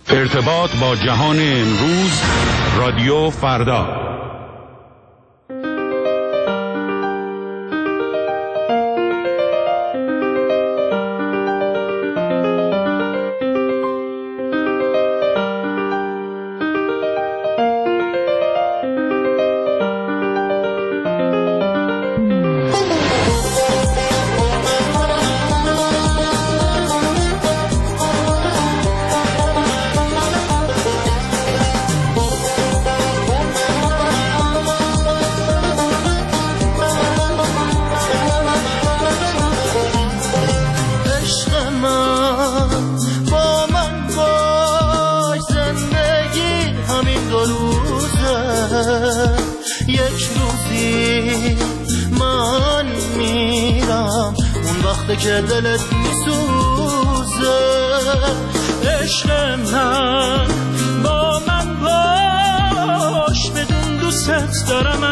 ارتباط با جهان امروز، رادیو فردا. یک روزی من میرم اون وقت که دلت میسوزه. عشق من با من باش، بدون دوست دارم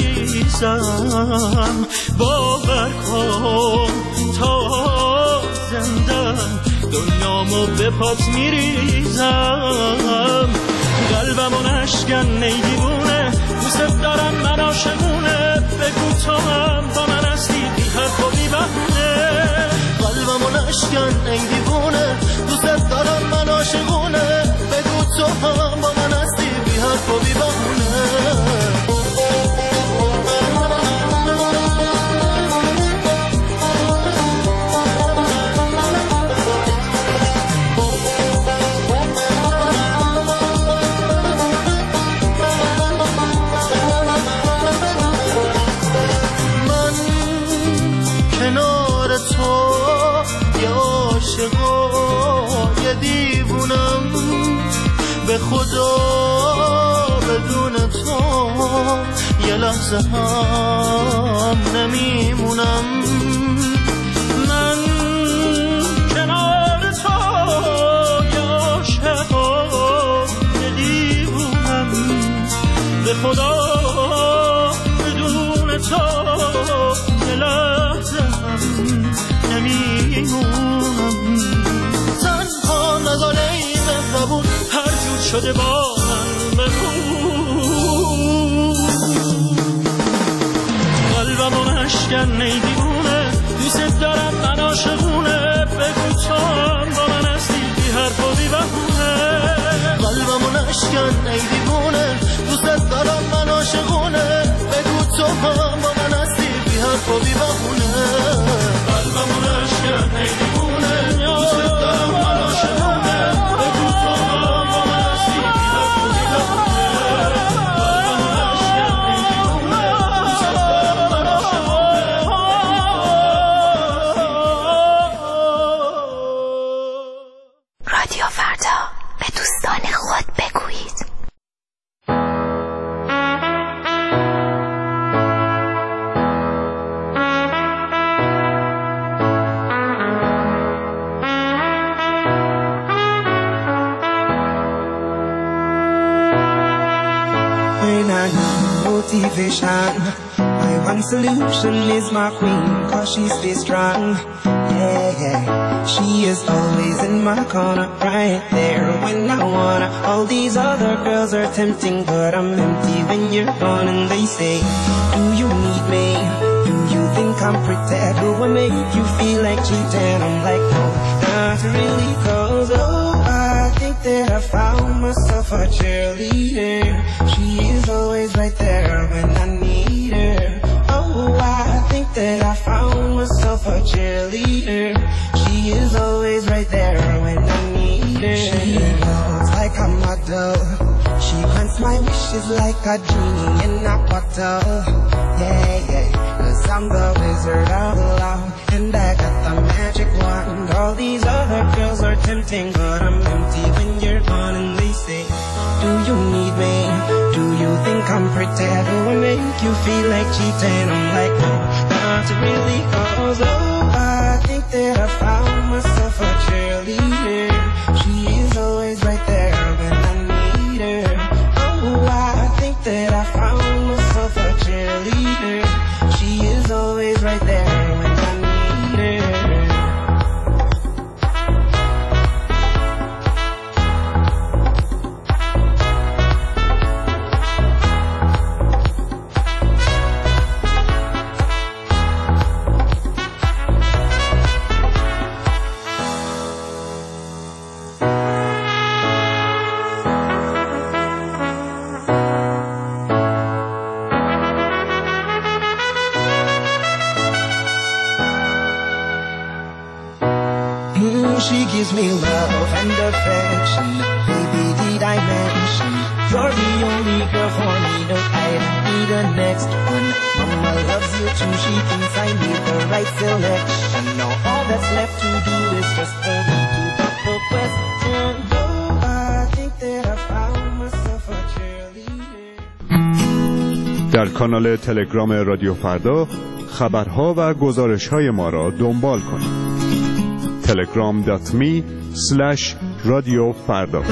عزیزم. باور کن تا زندم دنیامو به پات میریزم. قلبمو نشکن ای دیوونه، دوست دارم من عاشقونه. بگو تو هم با من هستی بی حرف و بی بهونه. قلبمو نشکن ای دیوونه، دوست دارم من عاشقونه. بگو تو هم با من هستی بی حرف و بی بهونه. یه دیوونم به خدا، بدون تو یه لحظه هم نمیمونم. من کنار تو یه عاشقم، یه دیوونم به خدا، بدون تو یه لحظه هم نمیمونم. تنها نداره این مهربون، هر جور شده با من بگو. قلبمو نشکن ای دیوونه، دوست دارم من عاشقونه. بگو تو هم با من هستی بی حرف و بی بهونه. قلبمو نشکن ای دیوونه، دوست دارم من عاشقونه. بگو تو هم با من هستی بی حرف و بی بهونه. قلبمو نشکن ای دیوونه، دوست دارم من عاشقونه. بگو تو هم با من هستی بی حرف و بی بهونه. قلبمو نشکن ای دیوونه، دوست دارم من عاشقونه. رادیو فردا، به دوستان خود بگویید. Motivation, my one solution is my queen, cause she stays strong. Yeah, yeah, she is always in my corner, right there when I wanna. All these other girls are tempting, but I'm empty when you're gone. And they say, do you need me? Do you think I'm pretty? Do I make you feel like cheating? I'm like, no, not really, cause oh, I think that I found myself a cheerleader. She is always right there when I need her. Oh, I think that I found myself a cheerleader. She is always right there when I need her. She looks like a model. She grants my wishes like a genie in a bottle. Yeah, yeah, cause I'm the wizard of love, and I got the magic wand. All these other girls are tempting, but I'm empty when you're gone. And they say, do you need me? Do you think I'm pretty? Do I make you feel like cheating? I'm like, no, not really, cause oh, I think that I found myself a cheerleader. She is always right there when I need her. Oh, I think that I found myself a cheerleader. She is always right there when I need her. perfection. Baby, did I mention you're the only girl for me? No, I don't need the next one. Mama loves you too, she thinks I made the right selection. Now all that's left to do is just for me to put the question. Oh, I think that I found myself a cheerleader. در کانال تلگرام رادیو فردا خبرها و گزارش‌های ما را دنبال کنید. telegram.me/radiofarda.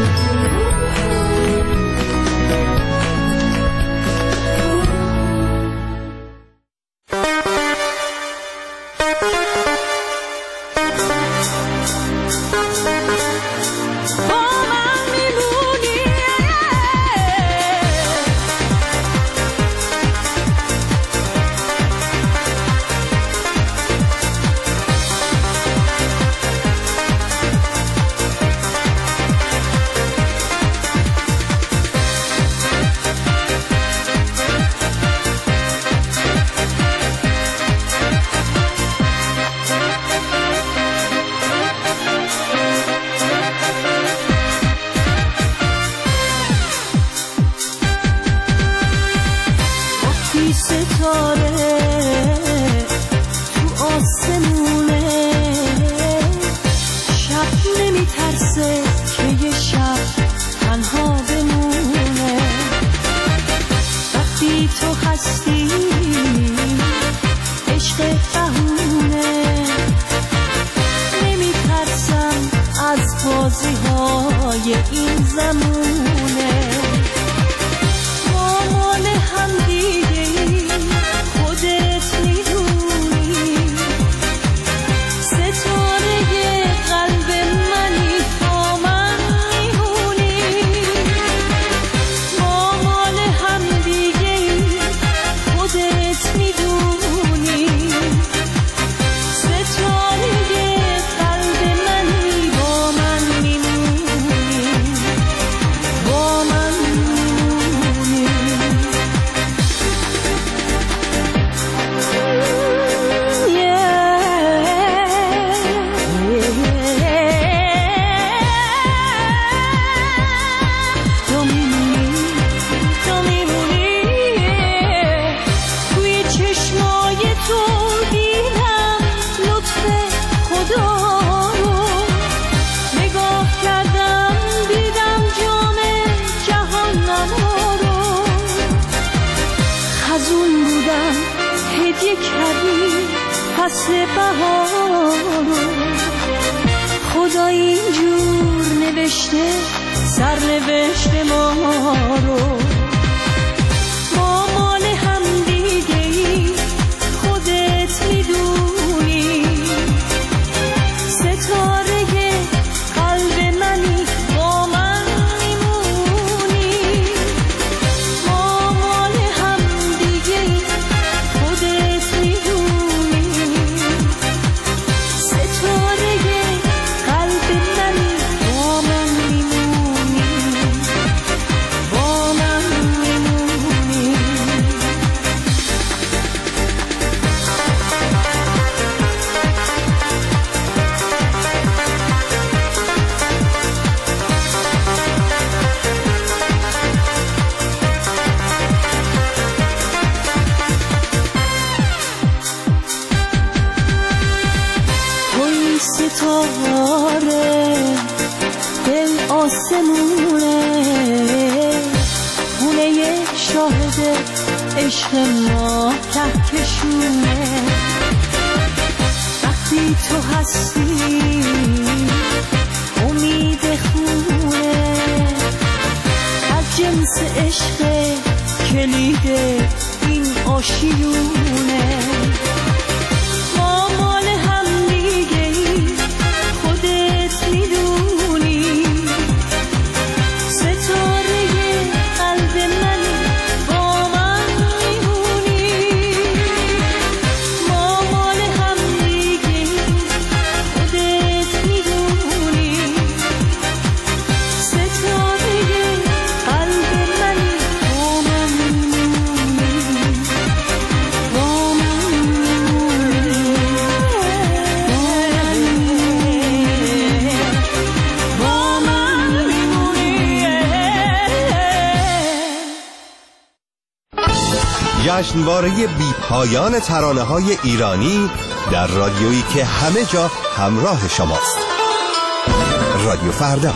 جشنواره بی پایان ترانه‌های ایرانی در رادیویی که همه جا همراه شماست. رادیو فردا.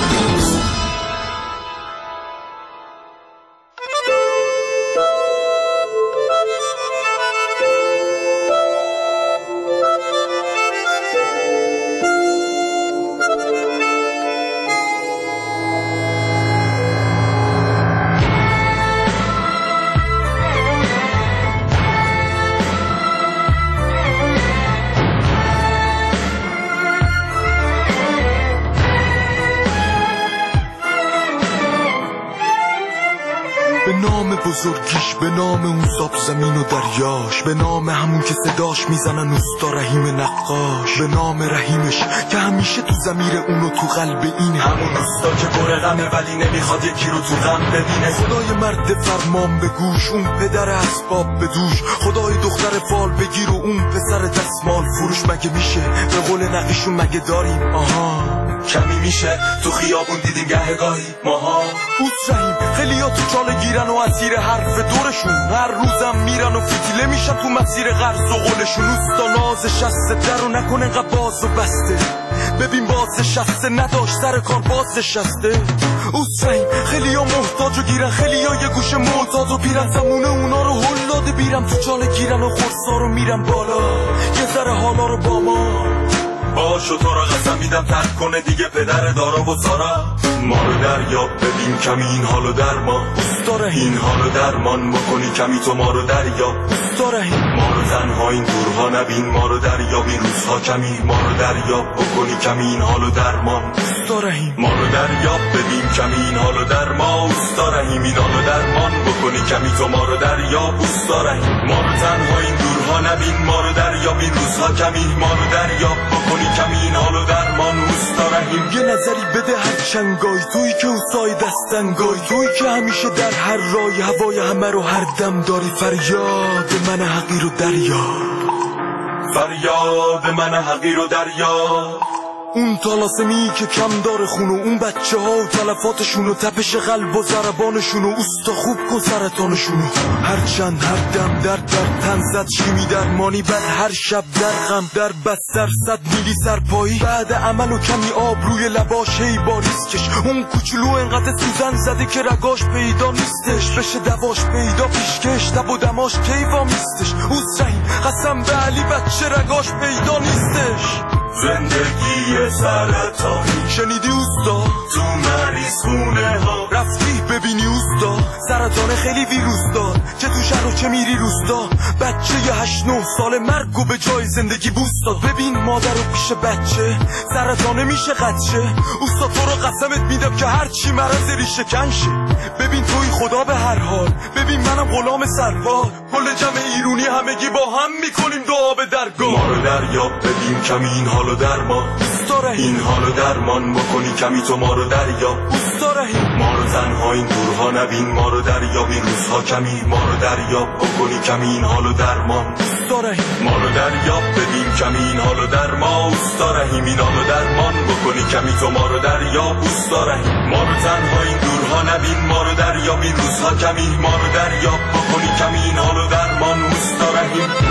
بزرگیش، به نام اون زاب زمین و دریاش، به نام همون که صداش میزنن اوستا رحیم نقاش، به نام رحیمش که همیشه تو ضمیر اونو تو قلب این همون اوستا که پر غمه ولی نمیخواد یکی رو تو غم ببینه. خدای مرد فرمان به گوش، اون پدر اسباب به دوش، خدای دختر فال بگیر و اون پسر دستمال فروش. مگه میشه به قول نقیشون مگه داریم آها کمی میشه تو خیابون دیدیم گهگاهی ماها. اوست رحیم خیلیا تو چاله گیرن و اسیر حرف دورشون، هر روزم میرن و فتیله میشن تو مسیر قرض و قولشون. اوستا ناز شسته در و نکن انقدر باز و بسته، ببین باز شسته نداشت سر کار باز شسته. اوست رحیم خیلیا محتاج و گیرن، خیلیا یه گوش معتاد و پیرن، زمونه اونا رو هل داده بیرم تو چاله گیرن و خرسا رو میرن بالا یه ذره حالا رو با ما باشو. تو را قسم میدم ترک کنه دیگه پدر دارا و سارا. ما رو دریاب ببین کمی این حالو در ما اوستا رحیم، این حالو درمان بکنی کمی تو ما رو دریاب اوستا رحیم. ما رو تنها این دورها نبین، ما رو دریاب این روزها کمی، ما رو دریاب بکنی کمی این حالو درمان اوستا رحیم. ما رو دریاب ببین کمی این حالو در ما اوستا رحیم، این حالو درمان بکنی کمی تو ما رو دریاب اوستا رحیم. ما رو تنها این دورها نبین، ما رو دریاب این روزها کمی، ما رو دریاب بکنی کمی این حالو درمان اوستا رحیم. یه نظری بده هر چنگای تویی که اوستای دستنگای، تویی که همیشه در هر رای هوای همه رو هر دم داری. فریاد من حقیر و دریا، فریاد من حقیر و دریا. اون طلاسمی که کم داره خونو، اون بچه ها و تلفاتشونو، تپش قلب و ضربانشونو، اوستا خوب کن سرطانشونو. هر چند هر دم در تن زد شیمی درمانی، بعد هر شب در غم در بستر 100 میلی سرپایی، بعد عمل و کمی آب روی لباش هی باریز کش. اون کوچولو انقدر سوزن زده که رگاش پیدا نیستش، بشه دواش پیدا پیشکش تب و دماش کیفا میستش. اوست رحیم قسم به علی بچه رگاش پیدا نیستش. زندگی سرطانی شنیدی اوستا؟ تو مریض خونه ها رفتی ببینی اوستا؟ سرطان خیلی ویروس دار چه تو شهر و چه میری روستا. بچه 8-9 سال مرگ و به جای زندگی بوست داد. ببین مادر و پیش بچه سرطانه میشه قدشه. اوستا تو رو قسمت میدم که هر چی مرض ریشه کنشه. ببین توی خدا به هر حال، ببین منم غلام سرپال، کل جمع ایرونی همگی با هم میکنیم دعا به درگاه. ما رو دریاب ببین کمی این حالو درمان اوستا رحیم، این حالو درمان بکنی کمی تو ما رو دریاب اوستا رحیم. ما رو تنها این دورها نبین، ما رو دریاب این روزها کمی، ما رو دریاب بکنی کمی این حالو درمان اوستا رحیم. ما رو دریاب ببین کمی این حالو درمان اوستا رحیم، این حالو درمان بکنی کمی تو ما رو دریاب اوستا رحیم. ما رو تنها این دورها نبین، ما رو دریاب این روزها کمی، ما رو دریاب بکنی کمی این حالو درمان اوستا رحیم.